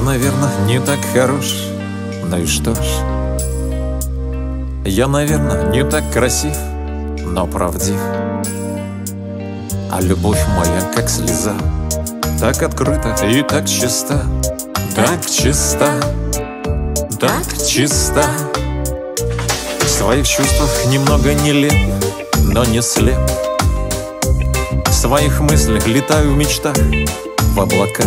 наверное, не так хорош, ну и что ж. Я, наверное, не так красив, но правдив. А любовь моя, как слеза, так открыта и так чиста, так чиста, так чиста. В своих чувствах немного нелеп, но не слеп. В своих мыслях летаю в мечтах, в облаках.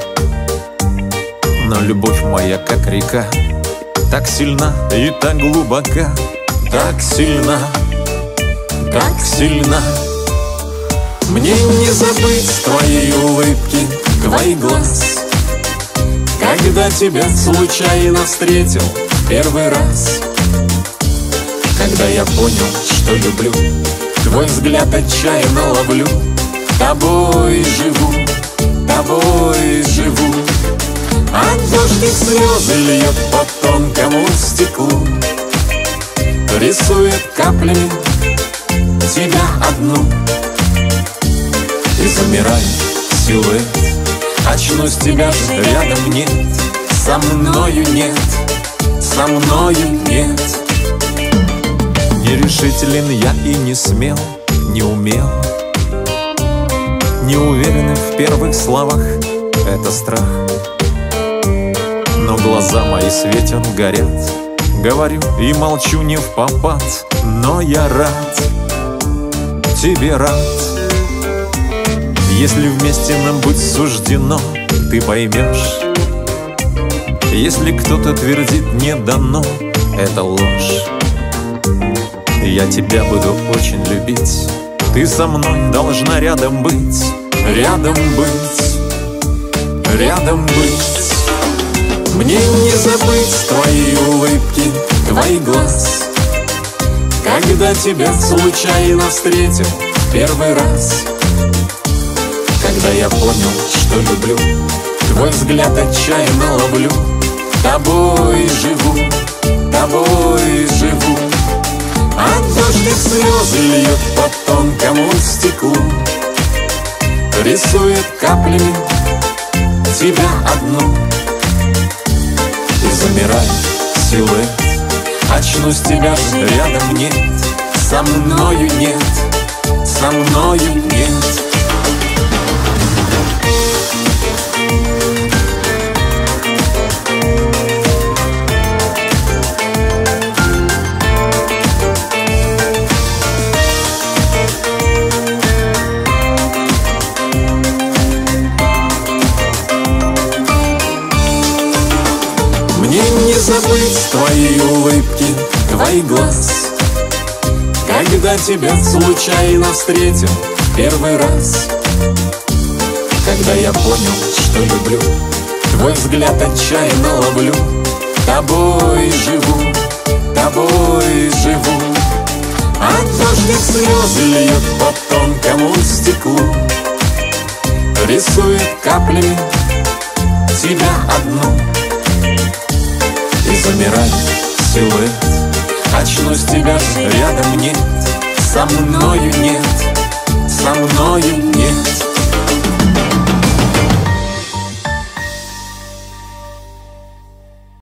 Но любовь моя, как река, так сильна и так глубока, так сильна, так сильна. Мне не забыть твоей улыбки, твоих глаз, когда тебя случайно встретил первый раз. Когда я понял, что люблю, твой взгляд отчаянно ловлю. Тобой живу, тобой живу. А дождик слезы льет по тонкому стеклу, рисует каплями тебя одну. И замирает силуэт, очнусь, тебя же рядом нет. Со мною нет, со мною нет. Нерешителен я и не смел, не умел, не уверен в первых словах, это страх. Но глаза мои светят, горят, говорю и молчу не впопад. Но я рад, тебе рад. Если вместе нам быть суждено, ты поймешь. Если кто-то твердит «не дано», это ложь. Я тебя буду очень любить, ты со мной должна рядом быть, рядом быть, рядом быть. Мне не забыть твои улыбки, твоих глаз, когда тебя случайно встретил первый раз. Когда я понял, что люблю, твой взгляд отчаянно ловлю. Тобой живу, тобой живу. А дождик слезы льет по тонкому стеклу, рисует каплями тебя одну. И замирает силуэт, очнусь, тебя же рядом нет. Со мною нет, со мною нет. Мне не забыть твои улыбки, твоих глаз, когда тебя случайно встретил первый раз. Когда я понял, что люблю, твой взгляд отчаянно ловлю. Тобой живу, тобой живу. А дождик слезы льет по тонкому стеклу, рисует каплями тебя одну. И замирает силуэт, очнусь, тебя же рядом нет. Со мною нет, со мною нет.